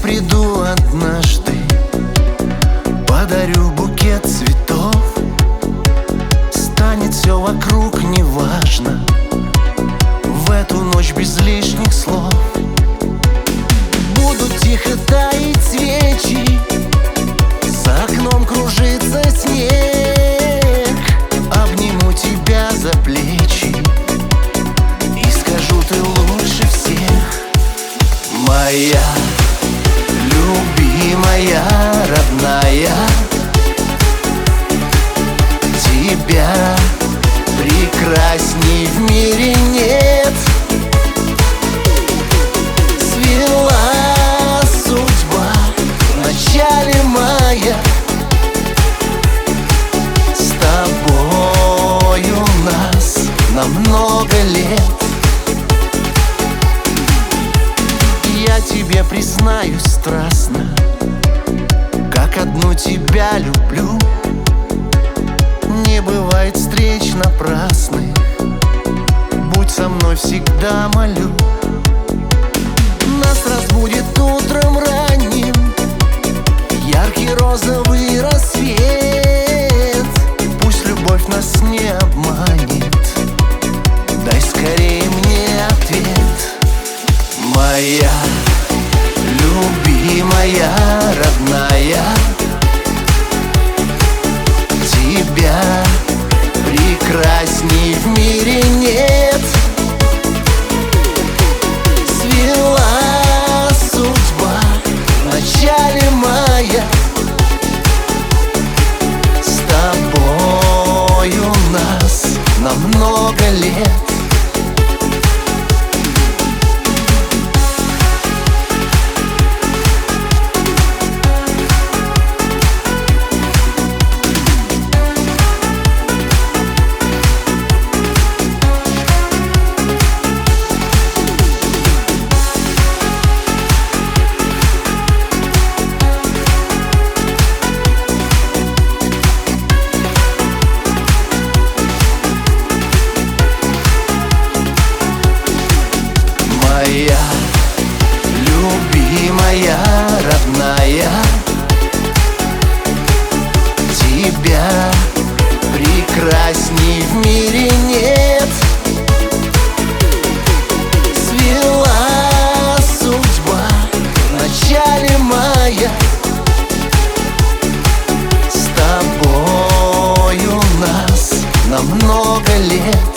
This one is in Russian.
приду однажды, подарю букет цветов. Станет все вокруг неважно, в эту ночь без лишних слов. Будут тихо таять свечи, за окном кружится снег. Обниму тебя за плечи и скажу: ты лучше всех. Моя любимая, родная, тебя прекрасней в мире нет. Свела судьба в начале мая с тобою нас на много лет. Я тебе признаюсь страстно, как одну тебя люблю. Не бывает встреч напрасных, будь со мной всегда, молю. Нас разбудит утром ранним яркий розовый рассвет. Пусть любовь нас не обманет, дай скорее мне ответ. Моя любимая, родная, тебя прекрасней в мире нет. Свела судьба в начале мая с тобою нас на много лет. Моя любимая, родная, тебя прекрасней в мире нет. Свела судьба в начале мая с тобою нас на много лет.